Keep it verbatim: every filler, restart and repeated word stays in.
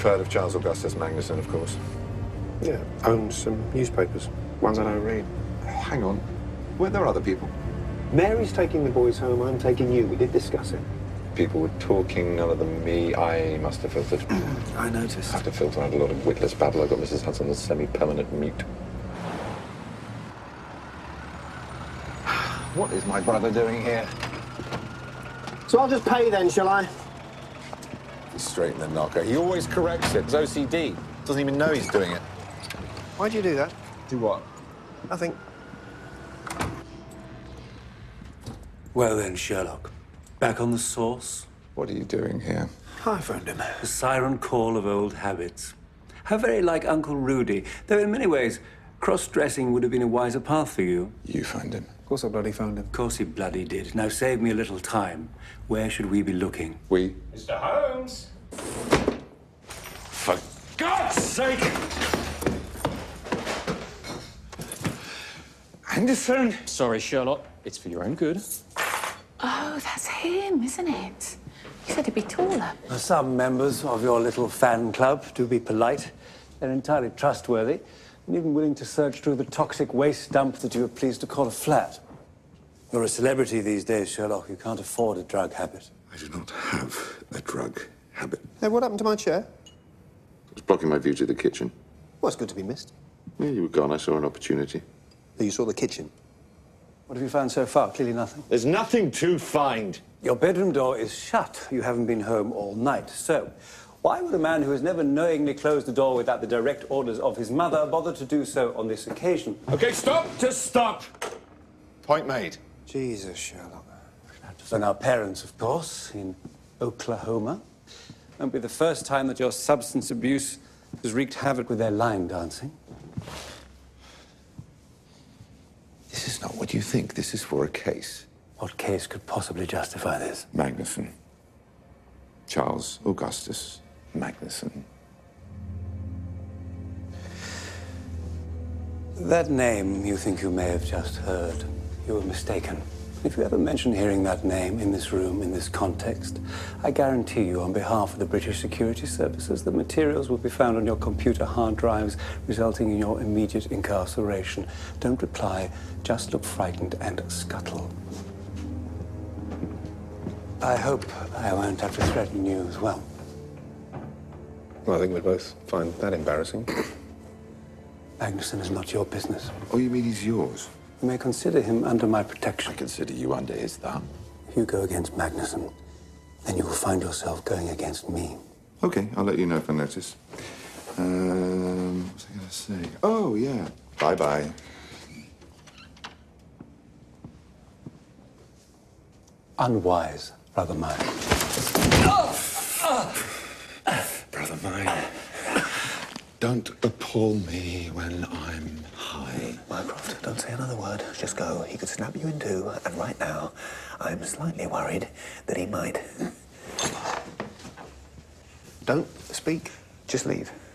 heard of Charles Augustus Magnuson, of course. Yeah, owns some newspapers. Ones I don't read. Hang on. Were there other people? Mary's taking the boys home, I'm taking you. We did discuss it. People were talking, none of them me. I must have filtered. I noticed. I have to filter out a lot of witless babble. I got Missus Hudson on semi-permanent mute. What is my brother doing here? So I'll just pay then, shall I? He's straight in the knocker. He always corrects it. It's O C D. Doesn't even know he's doing it. Why'd you do that? Do what? Nothing. Well then, Sherlock. Back on the source? What are you doing here? I phoned him. The siren call of old habits. How very like Uncle Rudy. Though in many ways, cross-dressing would have been a wiser path for you. You phoned him. Of course I bloody phoned him. Of course he bloody did. Now save me a little time. Where should we be looking? We? Mister Holmes! For God's sake! Anderson! Sorry, Sherlock. It's for your own good. Oh, that's him, isn't it? You said he'd be taller. Some members of your little fan club do be polite. They're entirely trustworthy and even willing to search through the toxic waste dump that you are pleased to call a flat. You're a celebrity these days, Sherlock. You can't afford a drug habit. I do not have a drug habit. Hey, what happened to my chair? It was blocking my view to the kitchen. Well, it's good to be missed. Yeah, you were gone. I saw an opportunity. You saw the kitchen? What have you found so far? Clearly nothing. There's nothing to find. Your bedroom door is shut. You haven't been home all night. So, why would a man who has never knowingly closed the door without the direct orders of his mother bother to do so on this occasion? Okay, stop! Just stop! Point made. Jesus, Sherlock. And our parents, of course, in Oklahoma. Won't be the first time that your substance abuse has wreaked havoc with their line dancing. This is not what you think. This is for a case. What case could possibly justify this? Magnuson. Charles Augustus Magnuson. That name you think you may have just heard. You were mistaken. If you ever mention hearing that name in this room, in this context, I guarantee you on behalf of the British Security Services that materials will be found on your computer hard drives, resulting in your immediate incarceration. Don't reply, just look frightened and scuttle. I hope I won't have to threaten you as well. Well, I think we'd both find that embarrassing. Magnuson is not your business. Oh, you mean he's yours? You may consider him under my protection. I consider you under his thumb. If you go against Magnuson, then you will find yourself going against me. Okay, I'll let you know if I notice. Um, what was I going to say? Oh, yeah. Bye-bye. Unwise, brother mine. Brother mine, don't appall me when I'm high. Mycroft, don't say another word. Just go. He could snap you in two, and right now, I'm slightly worried that he might. Don't speak. Just leave.